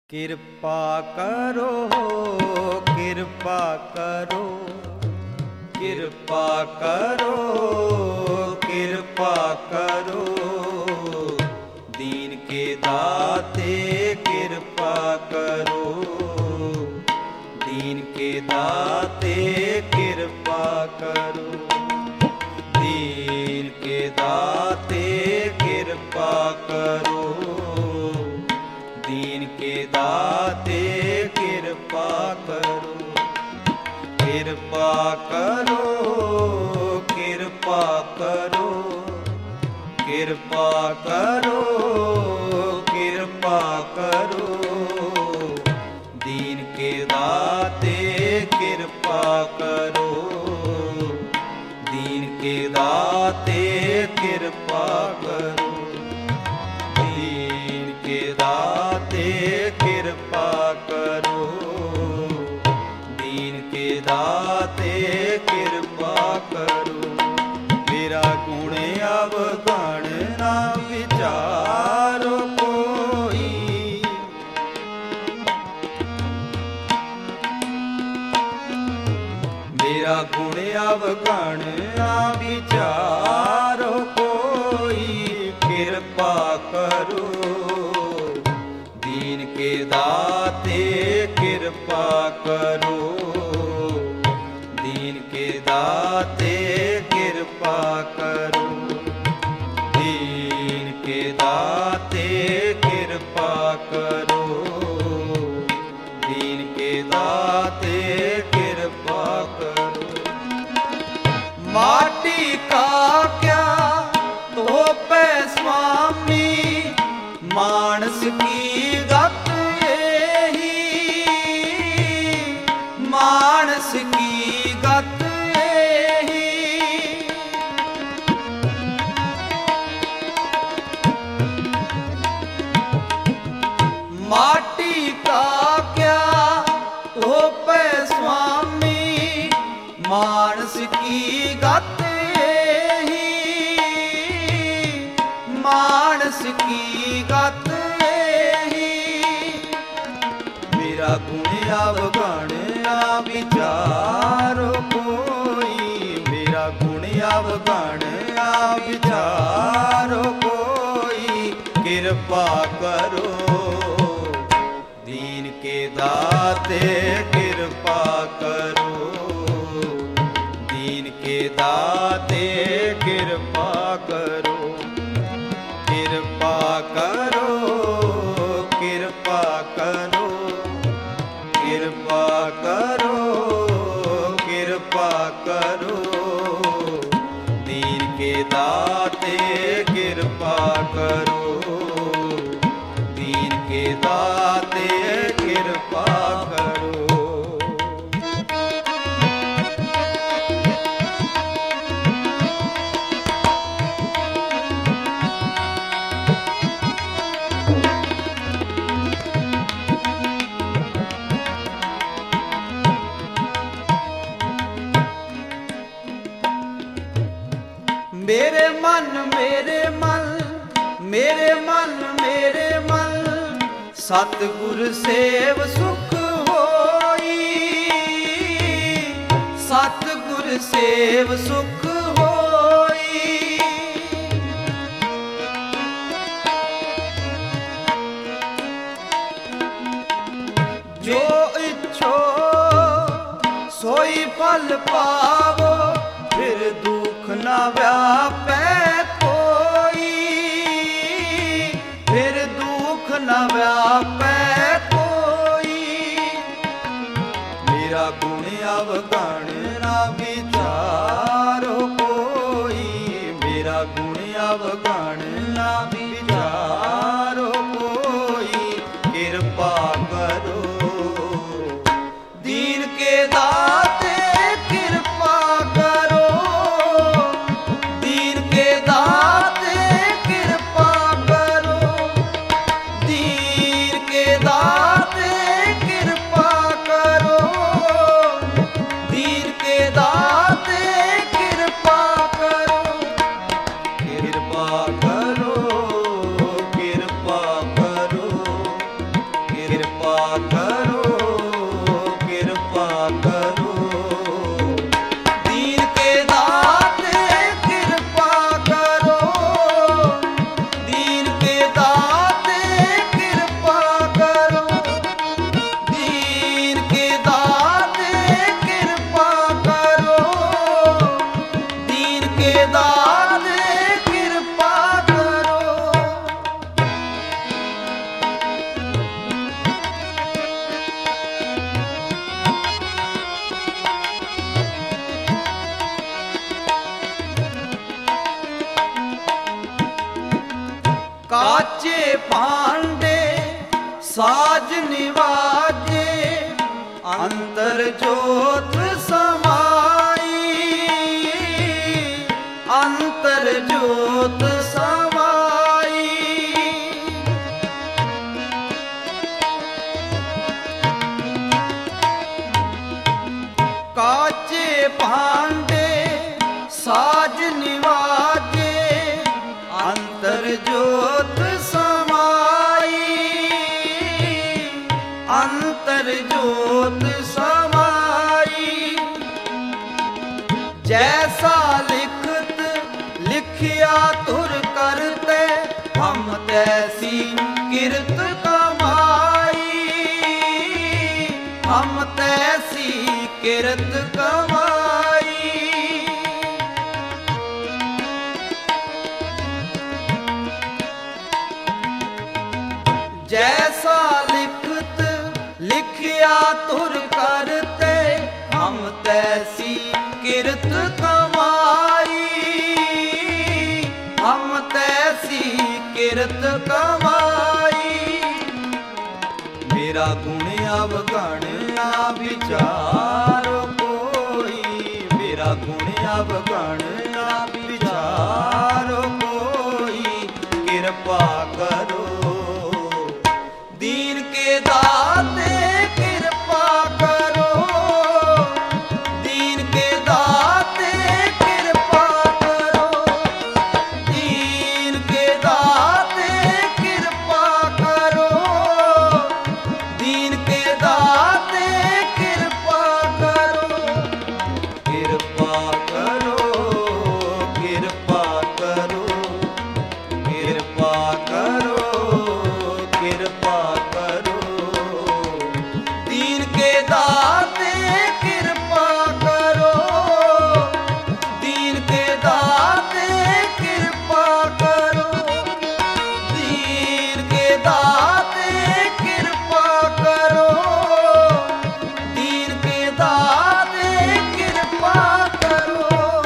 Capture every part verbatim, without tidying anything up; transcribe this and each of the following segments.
कृपा करो कृपा करो कृपा करो कृपा करो दीन के दाते कृपा करो दीन के दाते कृपा करो दीन के दाते कृपा करो दीन के दाते कृपा करो कृपा करो कृपा करो कृपा करो कृपा करो दीन के दाते कृपा करो दीन के दाते कृपा करो दीन के दाते कृपा करो दीन के दाते कृपा करो मेरा गुण अवगण ना विचारो कोई मेरा गुण अवगण ना विचारो कोई कृपा करो दीन के दाते कृपा करो दीन के दाते कृपा करो दीन के दाते कृपा करो दीन के दाते कृपा करो माटी का क्या तो पे स्वामी मानस की गत यही मानस की गत यही माटी का क्या तो पे स्वामी मानस की गत यही मानस की गत यही मेरा गुण अवगण ना विचारो कोई मेरा गुण अवगण ना विचारो कोई कृपा करो दीन के दाते कृपा करो दीन के दाते कृपा करो कृपा करो कृपा करो कृपा करो कृपा करो दीन के दाते कृपा करो दीन के दाते कृपा करो मेरे मन मेरे मन मेरे मन मेरे मन सतगुर सेव सुख होई सतगुर सेव सुख होई जो इच्छो सोई फल पावो फिर दुख न व्यापे कोई फिर दुख न व्यापे कोई मेरा गुण अवगण ना विचारो कोई मेरा गुण अवगण ना विचारो कोई कृपा करो दीन के दाते कृपा करो दीन के दाते कृपा करो दीन के ਸਾਜ ਨਿਵਾਜੇ ਅੰਤਰ ਜੋਤ ਸਮਾਈ, ਅੰਤਰ ਜੋਤ ਸਮਾਈ। ਕਾਚੇ ਭਾਂਡੇ ਸਾਜ ਨਿਵਾਜੇ ਅੰਤਰ ਜੋਤ ਸਮਾਈ, ਅੰਤਰ ਜੋਤ ਸਮਾਈ। ਜੈਸਾ ਲਿਖਤ ਲਿਖਿਆ ਤੁਰ ਕਰਤੇ, ਹਮ ਤੈਸੀ ਕਿਰਤ ਕਮਾਈ, ਹਮ ਤੈਸੀ ਕਿਰਤ ਕਮਾਈ। ਜੈਸਾ ਲਿਖਤ ਲਿਖਿਆ ਤੁਰ ਕਰਤੇ, ਹਮ ਤੈਸੀ ਕਿਰਤ ਕਮਾਈ, ਹਮ ਤੈਸੀ ਕਿਰਤ ਕਮਾਈ। ਮੇਰਾ ਗੁਣ ਅਵਗਣ ਨਾ ਵਿਚਾਰੋ ਕੋਈ, ਮੇਰਾ ਗੁਣ ਅਵਗਣ ਨਾ ਵਿਚਾਰੋ ਕੋਈ। ਕਿਰਪਾ ਕਰੋ दीन के दाते, कृपा करो दीन के दाते, कृपा करो दीन के दाते, कृपा करो दीन के दाते, कृपा करो। कृपा करो कृपा करो कृपा करो कृपा करो दीन के दाते, कृपा करो दीन के दाते, कृपा करो दीन के दाते, कृपा करो दीन के दाते, कृपा करो।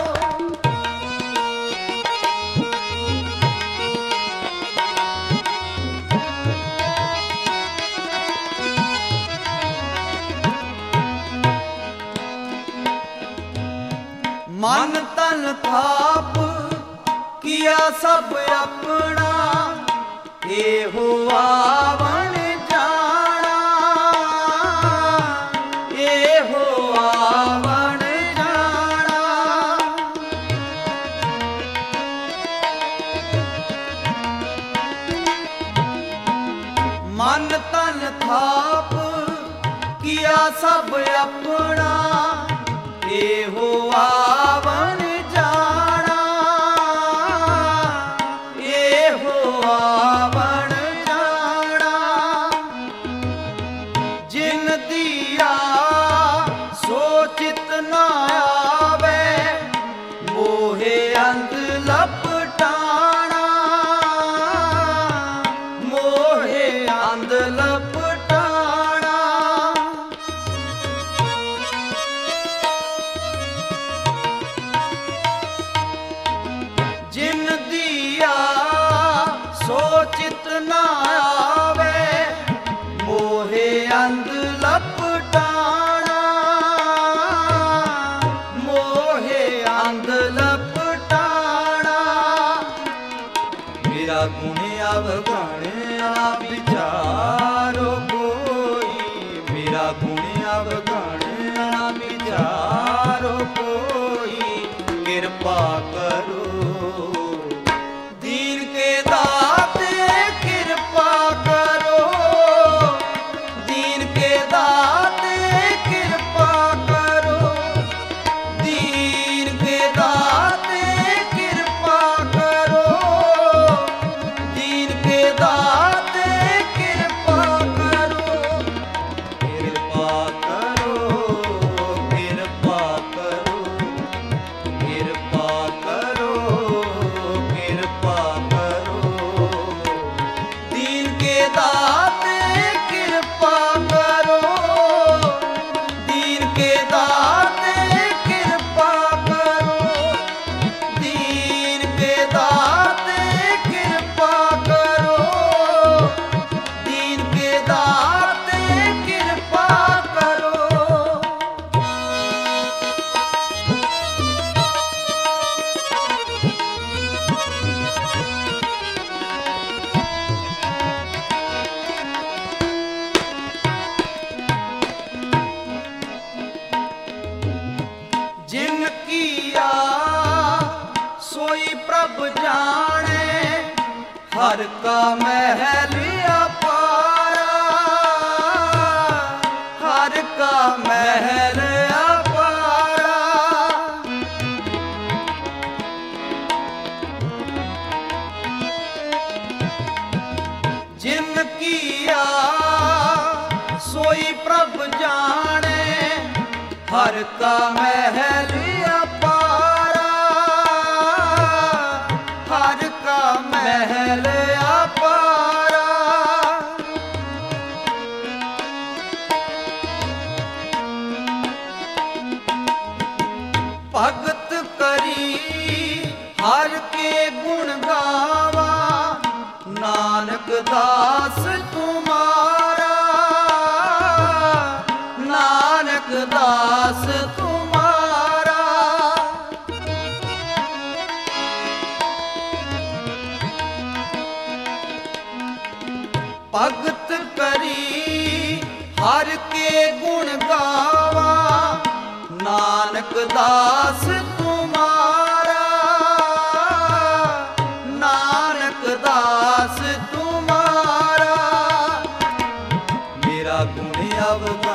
मन तन थाप किया सब अपना, एहो आवण जाना, एहो आवण जाना। मन तन थाप किया सब अपना, एहो आवण जाना, एहो आवण जाना। जिन दिया सोचित न आवे, मोहे अंध लपटाना, मोहे अंध लपटाना। जिन दिया सोचित न आवे, मोहे अंध लपटाना, मोहे अंध लपटाना। मेरा गुण अवगण ना विचारो दाते कृपा करो। जिन किया सोई प्रभ जाने, हर का महल अपारा, हर का महल अपारा। जिन किया सोई प्रभ जाने, हर का महल अपारा, हर का महल अपारा। भगत करी हर के गुण गावा, नानक दास तुम्हारा, नानक दास तुम्हारा। भगत करी हर के गुण गावा, नानक दास तुम्हारा, नानक दास तुम्हारा। मेरा गुण अवगाहन